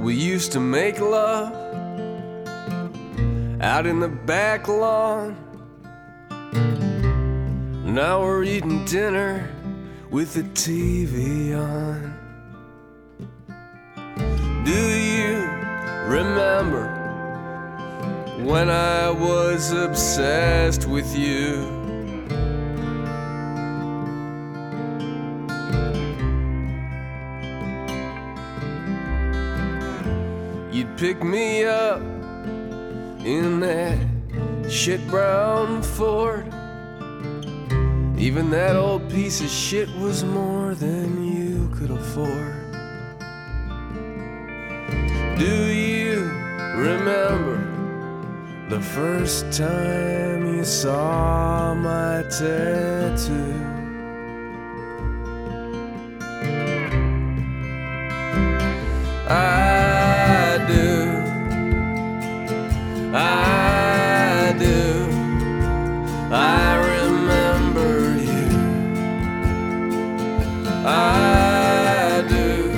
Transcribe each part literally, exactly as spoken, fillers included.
We used to make love out in the back lawn. Now we're eating dinner with the T V on. Do you remember when I was obsessed with you? You'd pick me up in that shit brown Ford. Even that old piece of shit was more than you could afford. Do you remember the first time you saw my tattoo? I do, I do, I remember you. I do.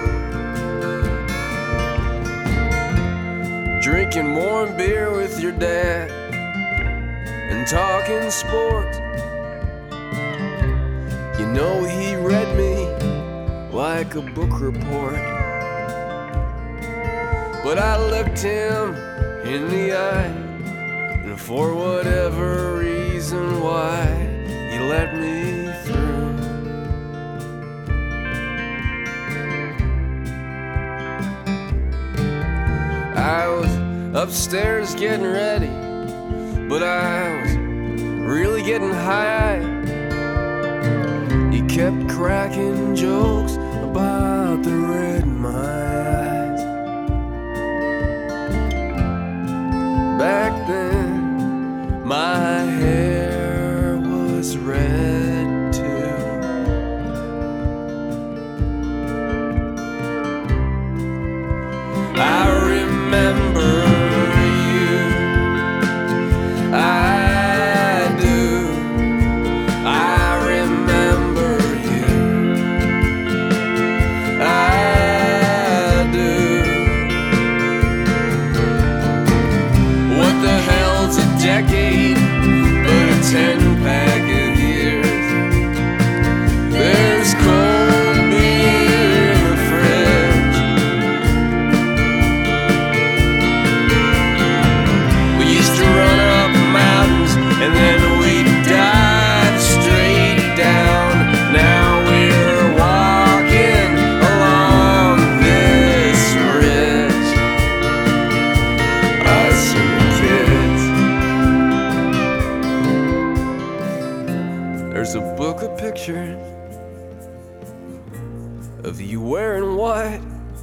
Drinking warm beer with your dad and talking sports. You know he read me like a book report. But I looked him in the eye, and for whatever reason why, he let me through. I was upstairs getting ready, but I was really getting high. He kept cracking jokes about the red in my eyes. Back then, my hair was red too. I remember you. I do. I remember you. I do. What the hell's a decade but a ten pack of years? There's cold beer in the fridge. We used to run up mountains and then we'd dive straight down. Now we're walking along this ridge. Us and the kids. There's a book of pictures of you wearing white.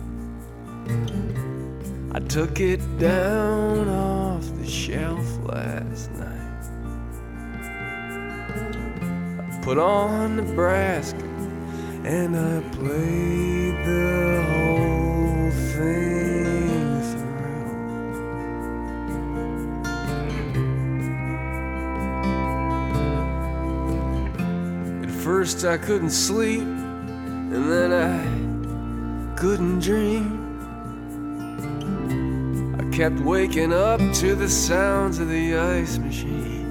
I took it down off the shelf last night. I put on Nebraska and I played the whole thing through. At first I couldn't sleep, and then I couldn't dream. I kept waking up to the sounds of the ice machine.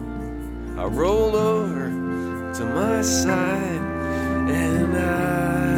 I rolled over to my side and I